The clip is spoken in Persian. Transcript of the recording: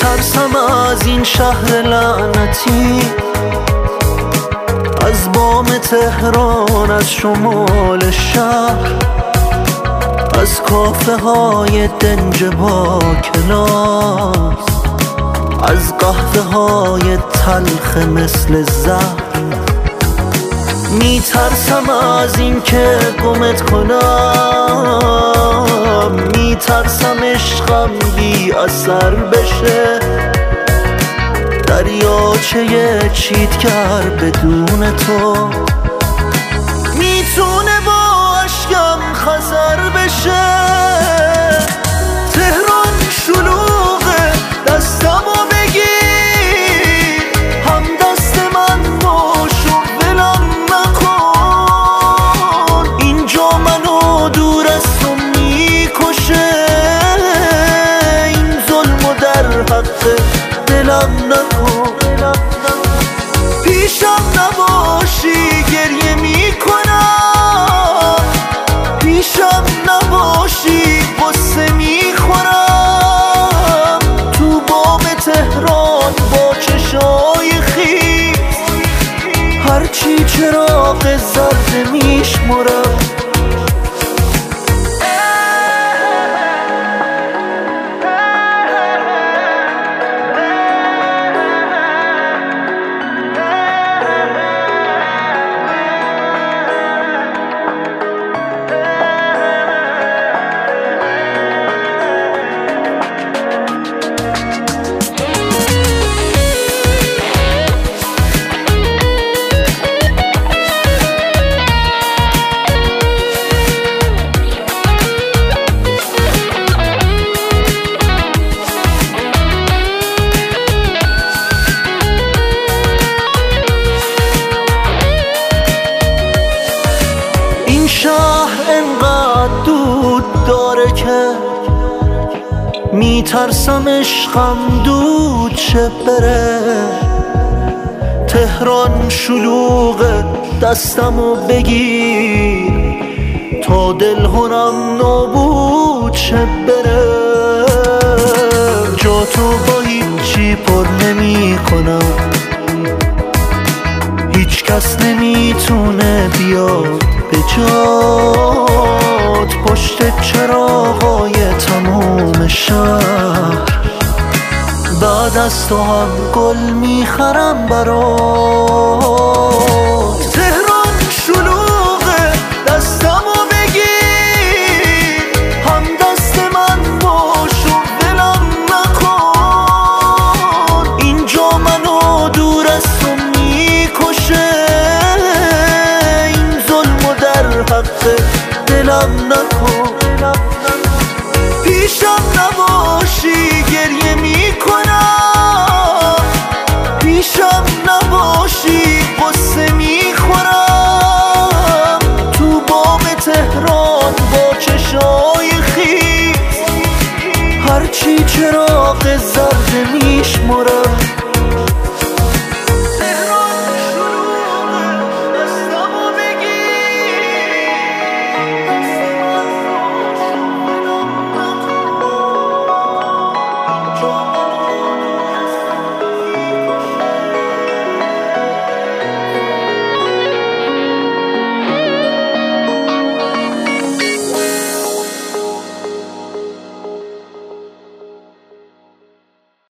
میترسم از این شهر لعنتی، از بام تهران، از شمال شهر، از کافه های دنج با کلاس، از قهوه های تلخ مثل زهر. میترسم از این که گمت کنم، میترسم عشقم بی اثر بشه، دریاچه چیتگر بدون تو میتونه با عشقم خزر بشه. تهران شلوغه، دستمو بگیر، هم دست من باش و ولم نکن. اینجا منو دور از تو میکشه، این ظلمو در حق دلم نکن. پیشم نباشی گریه میکنم، پیشم نباشی غصه میخورم. تو بام تهران با چشای خیس، هرچی چراغ زرد میشمرم. این شهر انقدر دود داره که میترسم عشقم دود شه بره. تهران شلوغه، دستمو بگیر تا دلهرم نابود شه بره. جا تو با هیچی پر نمی کنم، هیچ کس نمیتونه بیاد به جات. پشت چراغای تموم شهر، بعد از تو هم گل میخرم برات. تهران شلوغه، دستمو بگیر، هم دست من باش و ولم نکن. اینجا منو دور از تو میکشه، این ظلمو در حق دلم نکن.